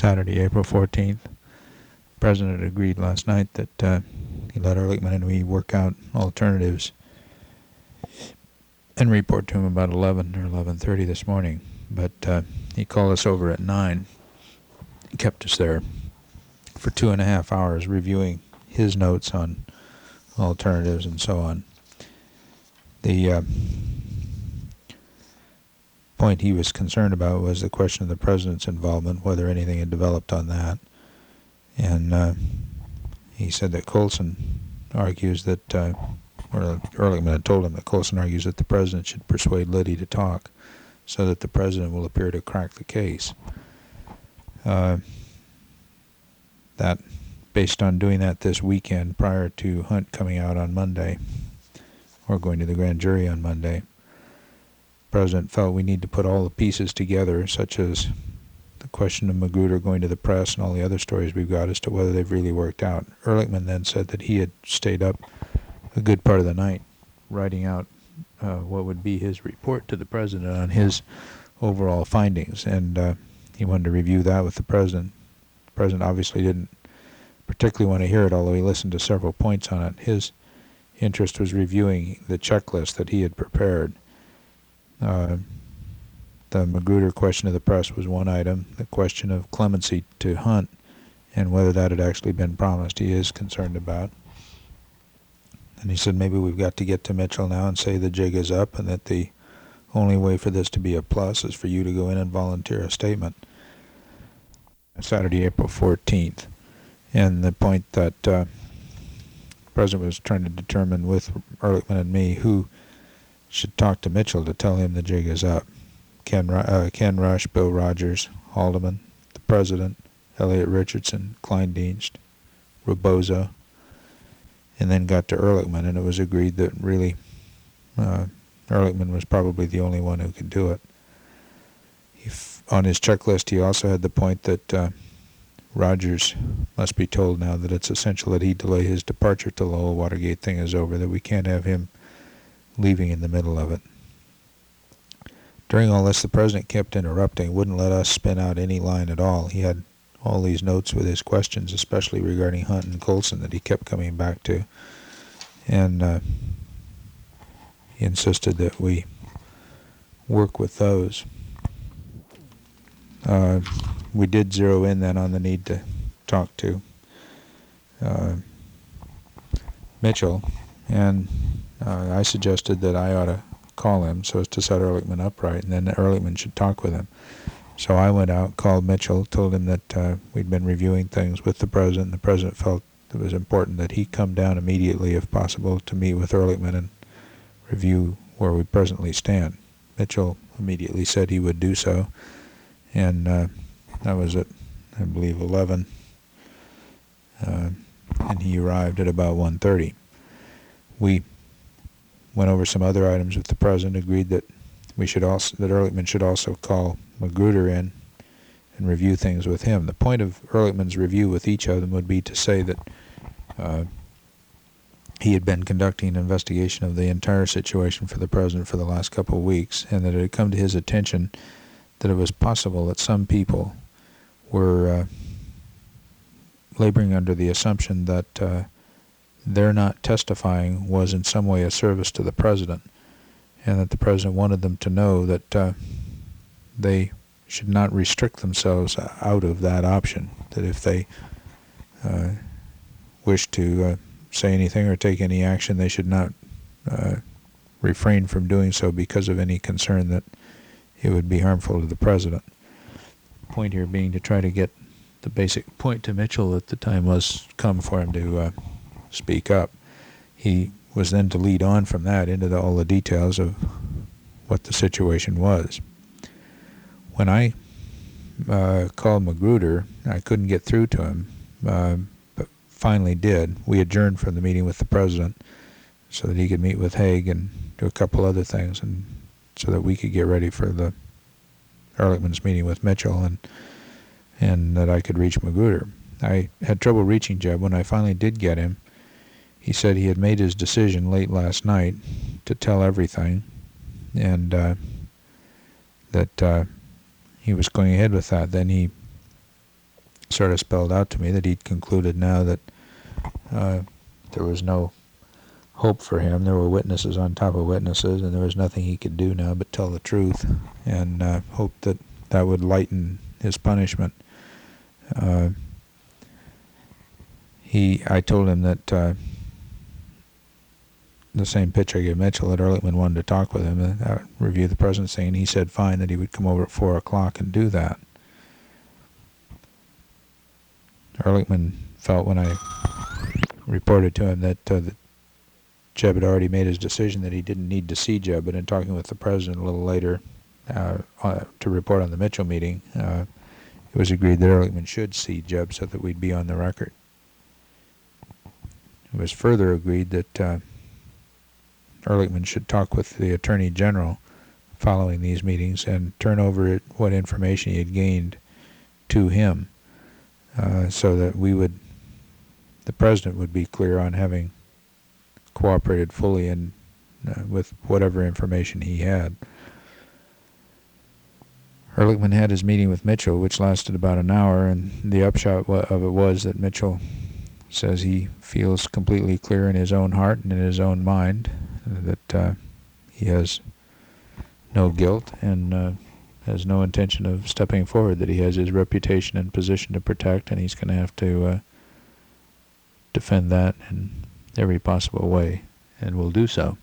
Saturday, April 14th. The President agreed last night that he let Ehrlichman and we work out alternatives and report to him about 11 or 11:30 this morning. But he called us over at 9, kept us there for 2.5 hours reviewing his notes on alternatives and so on. The point he was concerned about was the question of the President's involvement, whether anything had developed on that. And he said that Colson argues that, or Ehrlichman had told him that Colson argues that the President should persuade Liddy to talk so that the President will appear to crack the case. That, based on doing that this weekend prior to Hunt coming out on Monday, or going to the grand jury on Monday, the President felt we need to put all the pieces together, such as the question of Magruder going to the press and all the other stories we've got as to whether they've really worked out. Ehrlichman then said that he had stayed up a good part of the night writing out what would be his report to the President on his overall findings, and he wanted to review that with the President. The President obviously didn't particularly want to hear it, although he listened to several points on it. His interest was reviewing the checklist that he had prepared. The Magruder question of the press was one item. The question of clemency to Hunt and whether that had actually been promised, he is concerned about. And he said maybe we've got to get to Mitchell now and say the jig is up, and that the only way for this to be a plus is for you to go in and volunteer a statement. Saturday, April 14th. And the point that the President was trying to determine with Ehrlichman and me who should talk to Mitchell to tell him the jig is up. Ken Rush, Bill Rogers, Haldeman, the President, Elliot Richardson, Kleindienst, Rebozo, and then got to Ehrlichman, and it was agreed that really Ehrlichman was probably the only one who could do it. On his checklist, he also had the point that Rogers must be told now that it's essential that he delay his departure till the whole Watergate thing is over, that we can't have him leaving in the middle of it. During all this, the President kept interrupting, wouldn't let us spin out any line at all. He had all these notes with his questions, especially regarding Hunt and Colson, that he kept coming back to. And he insisted that we work with those. We did zero in then on the need to talk to Mitchell, and I suggested that I ought to call him so as to set Ehrlichman upright, and then Ehrlichman should talk with him. So I went out, called Mitchell, told him that we'd been reviewing things with the President, and the President felt it was important that he come down immediately, if possible, to meet with Ehrlichman and review where we presently stand. Mitchell immediately said he would do so, and that was at, I believe, 11, and he arrived at about 1:30. We went over some other items with the President, agreed that Ehrlichman should also call Magruder in and review things with him. The point of Ehrlichman's review with each of them would be to say that he had been conducting an investigation of the entire situation for the President for the last couple of weeks, and that it had come to his attention that it was possible that some people were laboring under the assumption that their not testifying was in some way a service to the President, and that the President wanted them to know that they should not restrict themselves out of that option, that if they wish to say anything or take any action, they should not refrain from doing so because of any concern that it would be harmful to the President. The point here being to try to get the basic point to Mitchell at the time was come for him to speak up. He was then to lead on from that into all the details of what the situation was. When I called Magruder, I couldn't get through to him, but finally did. We adjourned from the meeting with the President so that he could meet with Haig and do a couple other things, and so that we could get ready for the Ehrlichman's meeting with Mitchell, and that I could reach Magruder. I had trouble reaching Jeb. When I finally did get him, he said he had made his decision late last night to tell everything, and that he was going ahead with that. Then he sort of spelled out to me that he'd concluded now that there was no hope for him. There were witnesses on top of witnesses, and there was nothing he could do now but tell the truth, and hope that that would lighten his punishment. I told him that the same pitch I gave Mitchell, that Ehrlichman wanted to talk with him and review the presidency, and he said fine, that he would come over at 4 o'clock and do that. Ehrlichman felt, when I reported to him that Jeb had already made his decision that he didn't need to see Jeb, but in talking with the president a little later to report on the Mitchell meeting, it was agreed that Ehrlichman should see Jeb so that we'd be on the record. It was further agreed that Ehrlichman should talk with the Attorney General following these meetings and turn over what information he had gained to him, so that the President would be clear on having cooperated fully and with whatever information he had. Ehrlichman had his meeting with Mitchell, which lasted about an hour, and the upshot of it was that Mitchell says he feels completely clear in his own heart and in his own mind that he has no guilt and has no intention of stepping forward, that he has his reputation and position to protect, and he's going to have to defend that in every possible way, and will do so.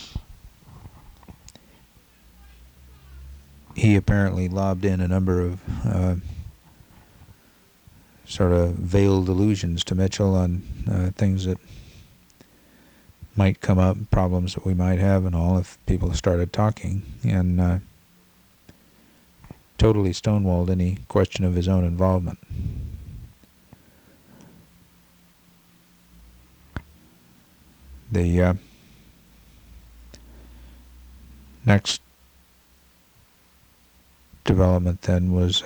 He apparently lobbed in a number of sort of veiled allusions to Mitchell on things that might come up, problems that we might have and all, if people started talking, and totally stonewalled any question of his own involvement. The next development then was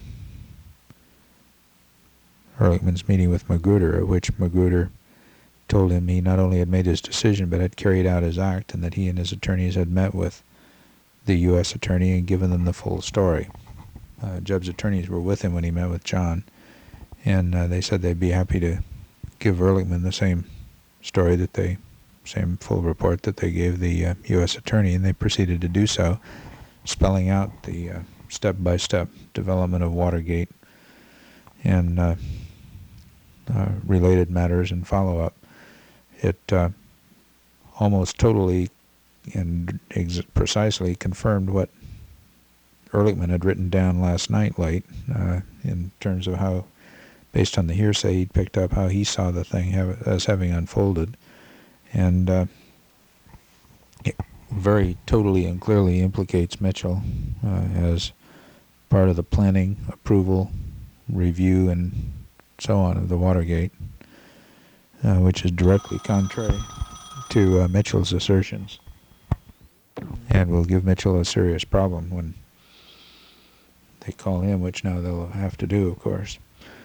Ehrlichman's meeting with Magruder, at which Magruder told him he not only had made his decision but had carried out his act, and that he and his attorneys had met with the U.S. attorney and given them the full story. Jeb's attorneys were with him when he met with John, and they said they'd be happy to give Ehrlichman the same story same full report that they gave the U.S. attorney, and they proceeded to do so, spelling out the step-by-step development of Watergate and related matters and follow-up. It almost totally and precisely confirmed what Ehrlichman had written down last night late, in terms of how, based on the hearsay he'd picked up, how he saw the thing as having unfolded, and it very totally and clearly implicates Mitchell as part of the planning, approval, review, and so on of the Watergate, which is directly contrary to Mitchell's assertions, and will give Mitchell a serious problem when they call him, which now they'll have to do, of course.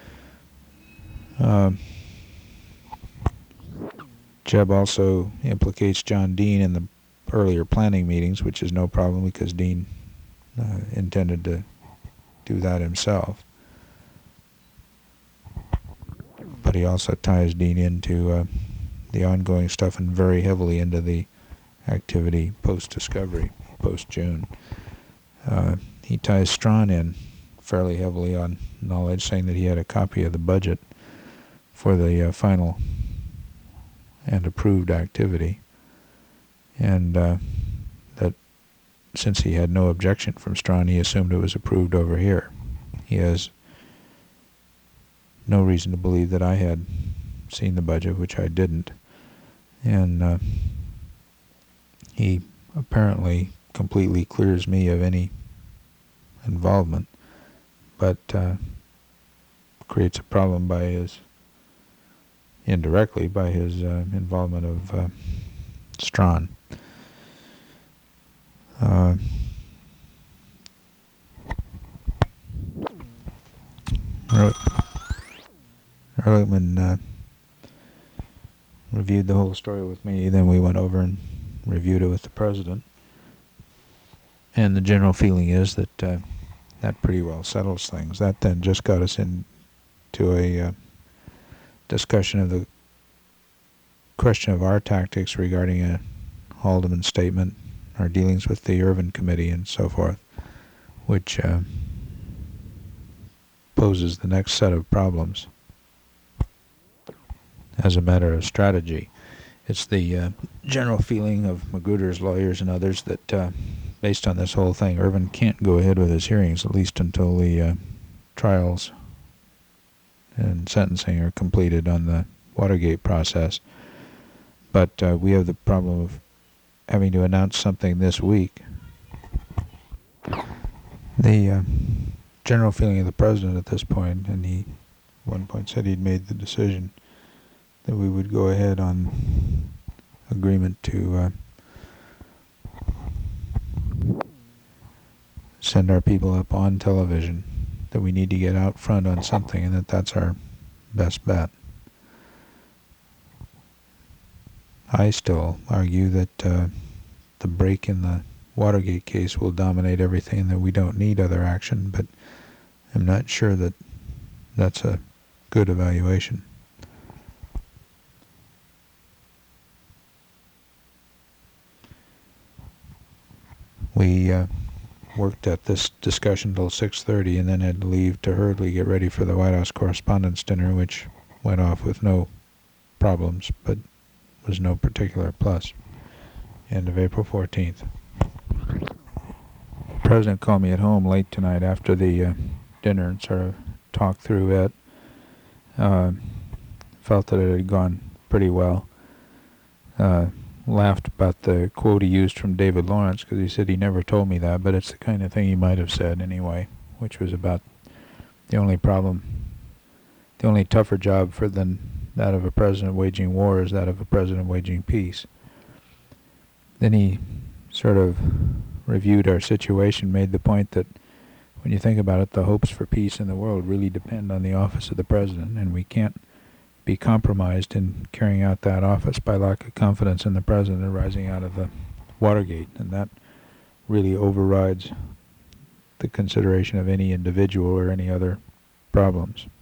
Jeb also implicates John Dean in the earlier planning meetings, which is no problem because Dean intended to do that himself. But he also ties Dean into the ongoing stuff and very heavily into the activity post-discovery, post-June. He ties Strawn in fairly heavily on knowledge, saying that he had a copy of the budget for the final and approved activity, and that since he had no objection from Strawn, he assumed it was approved over here. He has no reason to believe that I had seen the budget, which I didn't, and he apparently completely clears me of any involvement, but creates a problem by his, indirectly, by his involvement of Strawn. Ehrlichman reviewed the whole story with me, then we went over and reviewed it with the president. And the general feeling is that that pretty well settles things. That then just got us into to a discussion of the question of our tactics regarding a Haldeman statement, our dealings with the Irvin Committee and so forth, which poses the next set of problems. As a matter of strategy, it's the general feeling of Magruder's lawyers and others that based on this whole thing, Irvin can't go ahead with his hearings, at least until the trials and sentencing are completed on the Watergate process. But we have the problem of having to announce something this week. The general feeling of the president at this point, and he at one point said he'd made the decision that we would go ahead on agreement to send our people up on television, that we need to get out front on something, and that's our best bet. I still argue that the break in the Watergate case will dominate everything, and that we don't need other action, but I'm not sure that that's a good evaluation. We worked at this discussion till 6:30 and then had to leave to hurriedly get ready for the White House Correspondents' Dinner, which went off with no problems, but was no particular plus. End of April 14th. The president called me at home late tonight after the dinner and sort of talked through it. Felt that it had gone pretty well. Laughed about the quote he used from David Lawrence, because he said he never told me that, but it's the kind of thing he might have said anyway, which was about the only tougher job than that of a president waging war is that of a president waging peace. Then he sort of reviewed our situation, made the point that when you think about it, the hopes for peace in the world really depend on the office of the president, and we can't be compromised in carrying out that office by lack of confidence in the president arising out of the Watergate, and that really overrides the consideration of any individual or any other problems.